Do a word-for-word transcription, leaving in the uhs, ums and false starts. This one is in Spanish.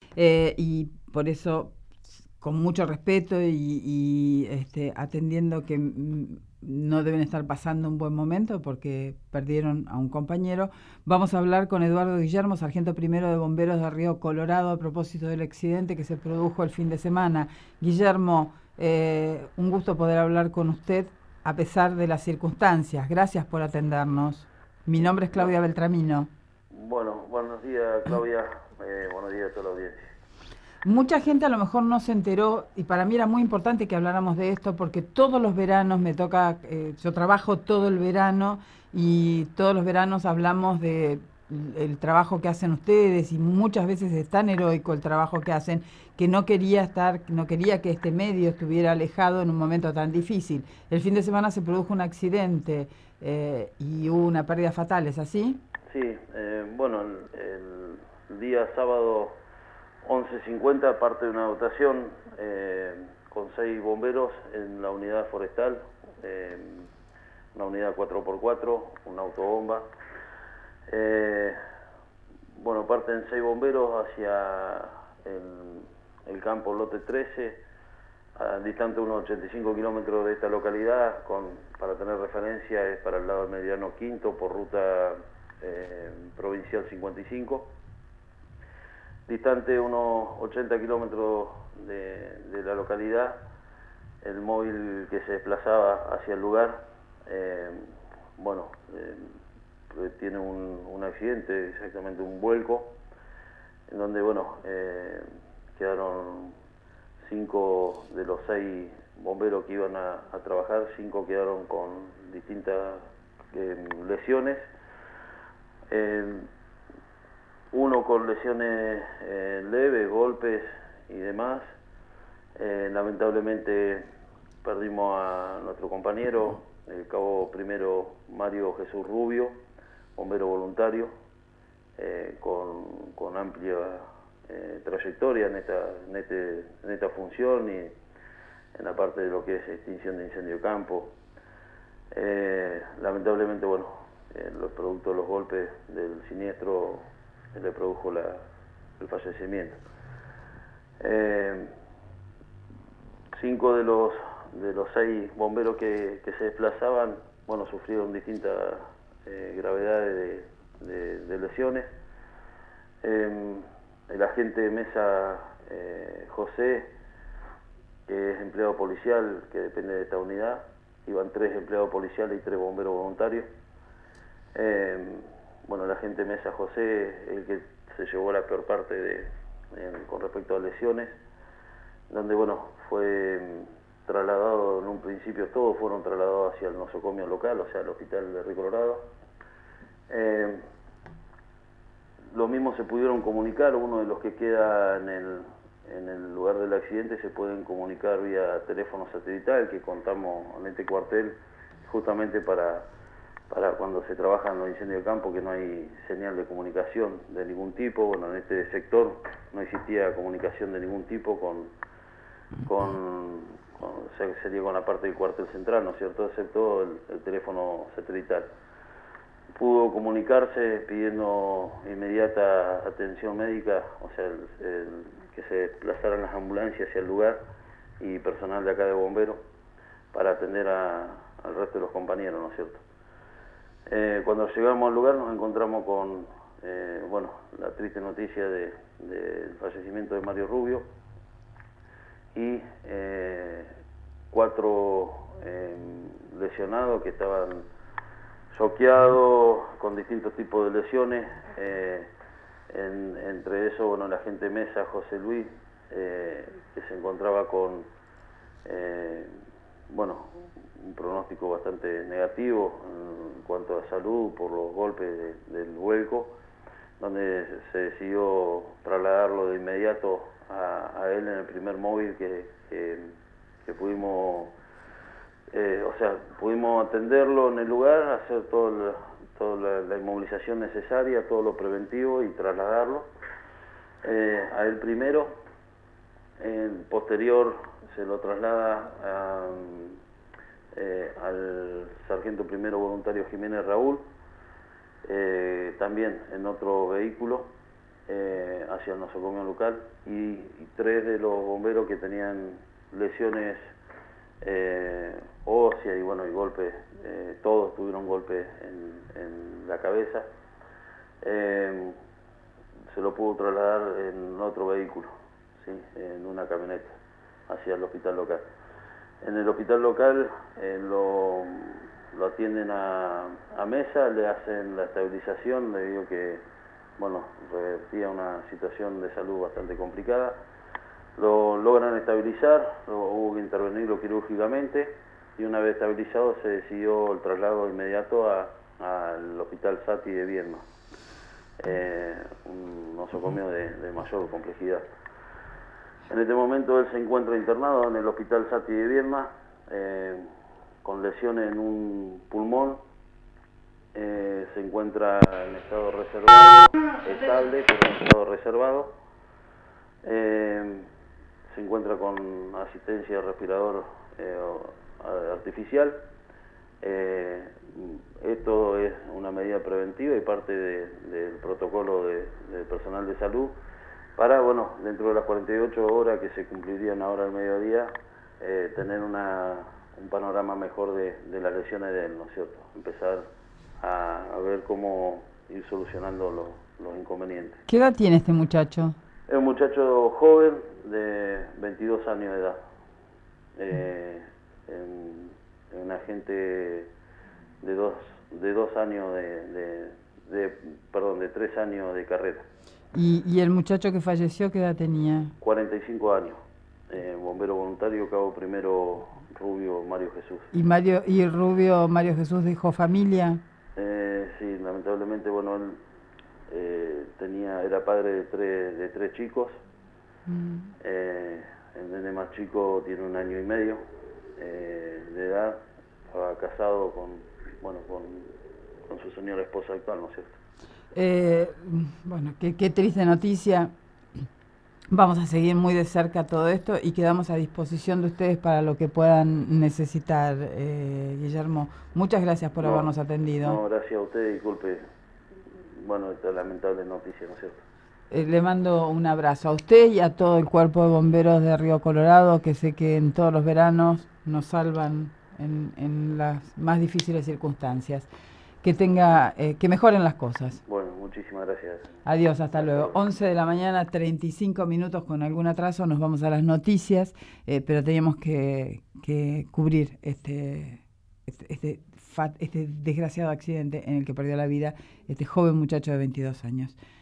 Eh, y por eso, con mucho respeto y, y, este, atendiendo que mm, no deben estar pasando un buen momento porque perdieron a un compañero, vamos a hablar con Eduardo Guillermo, sargento primero de bomberos de Río Colorado, a propósito del accidente que se produjo el fin de semana. Guillermo, eh, un gusto poder hablar con usted a pesar de las circunstancias. Gracias por atendernos. Mi nombre es No, Claudia Beltramino. bueno, buenos días Claudia, eh, buenos días a toda la audiencia. Mucha gente a lo mejor no se enteró y para mí era muy importante que habláramos de esto porque todos los veranos me toca, eh, yo trabajo todo el verano y todos los veranos hablamos de el trabajo que hacen ustedes y muchas veces es tan heroico el trabajo que hacen que no quería estar, no quería que este medio estuviera alejado en un momento tan difícil. El fin de semana se produjo un accidente eh, y hubo una pérdida fatal, ¿es así? Sí, eh, bueno, el, el día sábado once cincuenta parte de una dotación eh, con seis bomberos en la unidad forestal, eh, una unidad cuatro por cuatro, una autobomba. Eh, bueno, parten seis bomberos hacia el, el campo Lote trece, a, distante unos ochenta y cinco kilómetros de esta localidad, con, para tener referencia es para el lado del Meridiano Quinto por ruta eh, provincial cincuenta y cinco, distante unos ochenta kilómetros de, de la localidad, el móvil que se desplazaba hacia el lugar, eh, bueno, eh, tiene un, un accidente, exactamente un vuelco, en donde, bueno, eh, quedaron cinco de los seis bomberos que iban a, a trabajar, cinco quedaron con distintas eh, lesiones, eh, uno con lesiones eh, leves, golpes y demás. Eh, lamentablemente perdimos a nuestro compañero, el cabo primero Mario Jesús Rubio, bombero voluntario, eh, con, con amplia eh, trayectoria en esta, en, este, en esta función y en la parte de lo que es extinción de incendio de campo. Eh, lamentablemente, bueno, eh, los productos de los golpes del siniestro eh, le produjo la, el fallecimiento. Eh, cinco de los de los seis bomberos que, que se desplazaban, bueno, sufrieron distintas eh, gravedades de, de, de lesiones. Eh, el agente de mesa eh, José, que es empleado policial, que depende de esta unidad, iban tres empleados policiales y tres bomberos voluntarios. Eh, bueno, el agente de mesa José es el que se llevó la peor parte de, eh, con respecto a lesiones, donde, bueno, fue trasladado en un principio, todos fueron trasladados hacia el nosocomio local, o sea, el hospital de Río Colorado. Eh, lo mismo se pudieron comunicar, uno de los que queda en el, en el lugar del accidente se pueden comunicar vía teléfono satelital, que contamos en este cuartel justamente para, para cuando se trabaja en los incendios de campo, que no hay señal de comunicación de ningún tipo. Bueno, en este sector no existía comunicación de ningún tipo con, con, con o sea, que sería con la parte del cuartel central, ¿no es cierto?, excepto el, el teléfono satelital. Pudo comunicarse pidiendo inmediata atención médica, o sea, el, el, que se desplazaran las ambulancias hacia el lugar y personal de acá de bomberos para atender a, al resto de los compañeros, ¿no es cierto? Eh, cuando llegamos al lugar nos encontramos con, eh, bueno, la triste noticia del de, de fallecimiento de Mario Rubio y eh, cuatro eh, lesionados que estaban choqueados con distintos tipos de lesiones, eh, en, entre eso, bueno, el agente de mesa José Luis, eh, que se encontraba con, eh, bueno, un pronóstico bastante negativo en cuanto a salud por los golpes de, del vuelco, donde se decidió trasladarlo de inmediato a, a él en el primer móvil que, que, que pudimos, eh, o sea, pudimos atenderlo en el lugar, hacer todo el, toda la, la inmovilización necesaria, todo lo preventivo y trasladarlo eh, a él primero. En posterior se lo traslada a, eh, al sargento primero voluntario Jiménez Raúl, eh, también en otro vehículo, eh, hacia el nosocomio local y, y tres de los bomberos que tenían lesiones eh, óseas y bueno y golpes, eh, todos tuvieron golpes en, en la cabeza. Eh, se lo pudo trasladar en otro vehículo, ¿sí? En una camioneta, hacia el hospital local. En el hospital local eh, lo, lo atienden a, a mesa, le hacen la estabilización debido a que, bueno, revertía una situación de salud bastante complicada. Lo logran estabilizar, lo, hubo que intervenirlo quirúrgicamente y una vez estabilizado se decidió el traslado inmediato al hospital Sati de Viedma, eh, un nosocomio de, de mayor complejidad. En este momento él se encuentra internado en el hospital Sati de Viedma, eh, con lesiones en un pulmón, eh, se encuentra en estado reservado, estable, pero en estado reservado, eh, se encuentra con asistencia de respirador eh, artificial. Eh, esto es una medida preventiva y parte de, del protocolo de, de personal de salud para, bueno, dentro de las cuarenta y ocho horas que se cumplirían ahora al mediodía, eh, tener una, un panorama mejor de, de las lesiones de él, ¿no es cierto? Empezar a, a ver cómo ir solucionando los, los inconvenientes. ¿Qué edad tiene este muchacho? Es un muchacho joven de veintidós años de edad, eh, en, en una gente de dos, de dos años de, de, de, perdón, de tres años de carrera. ¿Y, y el muchacho que falleció qué edad tenía? cuarenta y cinco años, eh, bombero voluntario, cabo primero Rubio Mario Jesús. ¿Y Mario y Rubio Mario Jesús dejó familia? Eh, sí, lamentablemente, bueno, él eh, tenía, era padre de tres, de tres chicos. Mm. Eh, el nene más chico tiene un año y medio eh, de edad, estaba casado con, bueno, con, con su señora esposa actual, ¿no es cierto? Eh, bueno, qué, qué triste noticia. Vamos a seguir muy de cerca todo esto y quedamos a disposición de ustedes para lo que puedan necesitar, eh, Guillermo. Muchas gracias por no, habernos atendido. No, gracias a usted, disculpe, bueno, esta lamentable noticia, ¿no es cierto? Eh, le mando un abrazo a usted y a todo el cuerpo de bomberos de Río Colorado, que sé que en todos los veranos nos salvan en, en las más difíciles circunstancias. Que tenga, eh, que mejoren las cosas. Bueno, muchísimas gracias. Adiós, hasta luego. once de la mañana, treinta y cinco minutos con algún atraso, nos vamos a las noticias, eh, pero teníamos que, que cubrir este, este, este, fat, este desgraciado accidente en el que perdió la vida este joven muchacho de veintidós años.